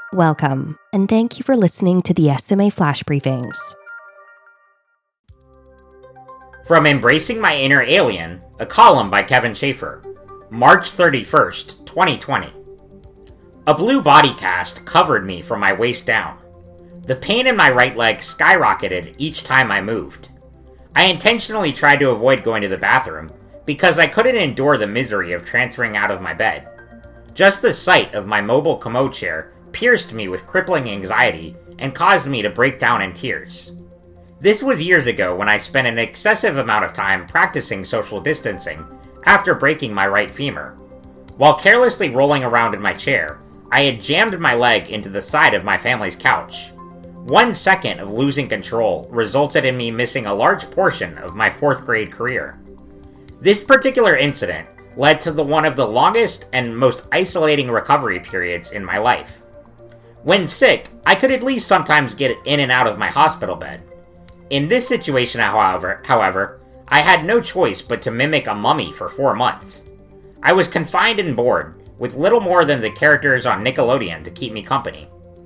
Welcome, and thank you for listening to the SMA Flash Briefings. From Embracing My Inner Alien, a column by Kevin Schaefer, March 31st, 2020. A blue body cast covered me from my waist down. The pain in my right leg skyrocketed each time I moved. I intentionally tried to avoid going to the bathroom because I couldn't endure the misery of transferring out of my bed. Just the sight of my mobile commode chair pierced me with crippling anxiety and caused me to break down in tears. This was years ago when I spent an excessive amount of time practicing social distancing after breaking my right femur. While carelessly rolling around in my chair, I had jammed my leg into the side of my family's couch. 1 second of losing control resulted in me missing a large portion of my 4th grade career. This particular incident led to one of the longest and most isolating recovery periods in my life. When sick, I could at least sometimes get in and out of my hospital bed. In this situation, however, I had no choice but to mimic a mummy for 4 months. I was confined and bored, with little more than the characters on Nickelodeon to keep me company.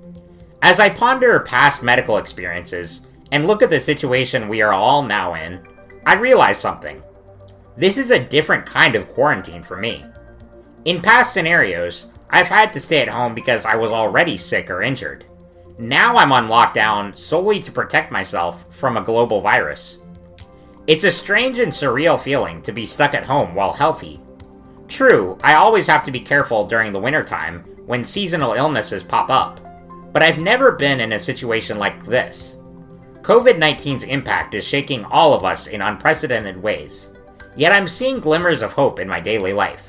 As I ponder past medical experiences and look at the situation we are all now in, I realize something. This is a different kind of quarantine for me. In past scenarios, I've had to stay at home because I was already sick or injured. Now I'm on lockdown solely to protect myself from a global virus. It's a strange and surreal feeling to be stuck at home while healthy. True, I always have to be careful during the wintertime when seasonal illnesses pop up, but I've never been in a situation like this. COVID-19's impact is shaking all of us in unprecedented ways, yet I'm seeing glimmers of hope in my daily life.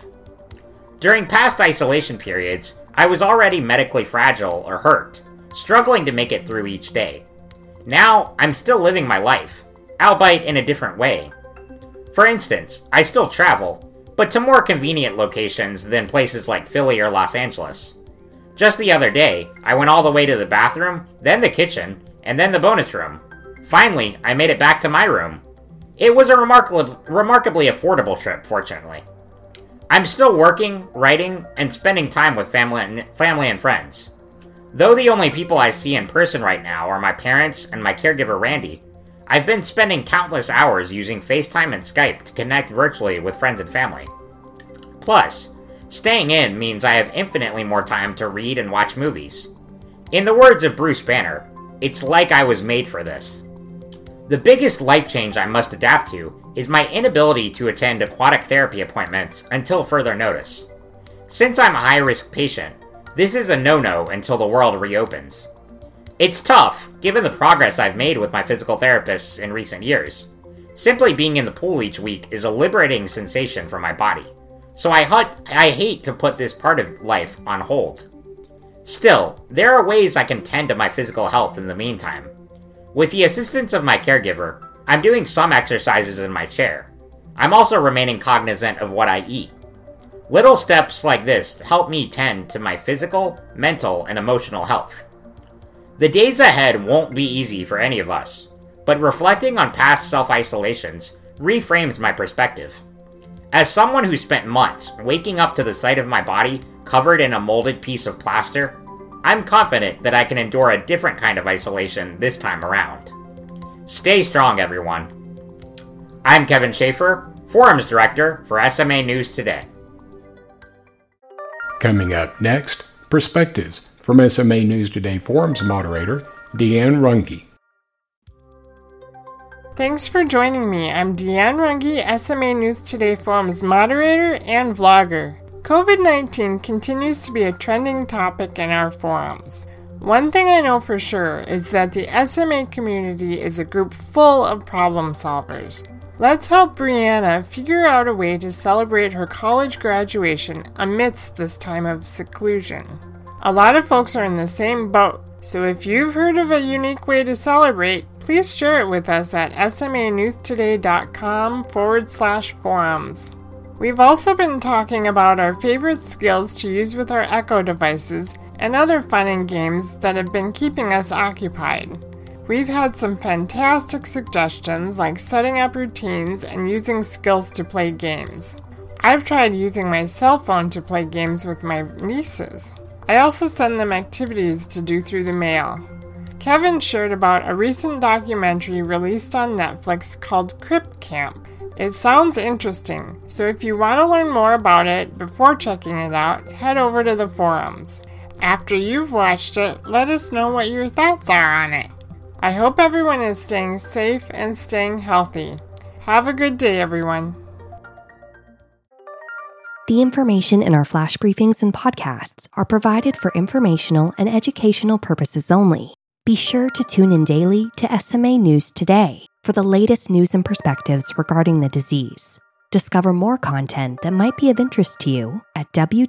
During past isolation periods, I was already medically fragile or hurt, struggling to make it through each day. Now, I'm still living my life, albeit in a different way. For instance, I still travel, but to more convenient locations than places like Philly or Los Angeles. Just the other day, I went all the way to the bathroom, then the kitchen, and then the bonus room. Finally, I made it back to my room. It was a remarkably affordable trip, fortunately. I'm still working, writing, and spending time with family and friends. Though the only people I see in person right now are my parents and my caregiver Randy, I've been spending countless hours using FaceTime and Skype to connect virtually with friends and family. Plus, staying in means I have infinitely more time to read and watch movies. In the words of Bruce Banner, it's like I was made for this. The biggest life change I must adapt to is my inability to attend aquatic therapy appointments until further notice. Since I'm a high-risk patient, this is a no-no until the world reopens. It's tough, given the progress I've made with my physical therapists in recent years. Simply being in the pool each week is a liberating sensation for my body, so I hate to put this part of life on hold. Still, there are ways I can tend to my physical health in the meantime. With the assistance of my caregiver, I'm doing some exercises in my chair. I'm also remaining cognizant of what I eat. Little steps like this help me tend to my physical, mental, and emotional health. The days ahead won't be easy for any of us, but reflecting on past self-isolations reframes my perspective. As someone who spent months waking up to the sight of my body covered in a molded piece of plaster, I'm confident that I can endure a different kind of isolation this time around. Stay strong, everyone. I'm Kevin Schaefer, Forums Director for SMA News Today. Coming up next, Perspectives from SMA News Today Forums moderator, Deanne Runge. Thanks for joining me. I'm Deanne Runge, SMA News Today Forums moderator and vlogger. COVID-19 continues to be a trending topic in our forums. One thing I know for sure is that the SMA community is a group full of problem solvers. Let's help Brianna figure out a way to celebrate her college graduation amidst this time of seclusion. A lot of folks are in the same boat, so if you've heard of a unique way to celebrate, please share it with us at smanewstoday.com/forums. We've also been talking about our favorite skills to use with our Echo devices and other fun and games that have been keeping us occupied. We've had some fantastic suggestions like setting up routines and using skills to play games. I've tried using my cell phone to play games with my nieces. I also send them activities to do through the mail. Kevin shared about a recent documentary released on Netflix called Crip Camp. It sounds interesting, so if you want to learn more about it before checking it out, head over to the forums. After you've watched it, let us know what your thoughts are on it. I hope everyone is staying safe and staying healthy. Have a good day, everyone. The information in our flash briefings and podcasts are provided for informational and educational purposes only. Be sure to tune in daily to SMA News Today for the latest news and perspectives regarding the disease. Discover more content that might be of interest to you at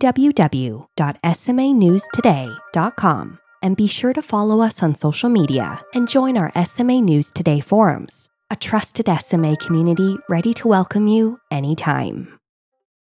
www.smanewstoday.com. And be sure to follow us on social media and join our SMA News Today forums, a trusted SMA community ready to welcome you anytime.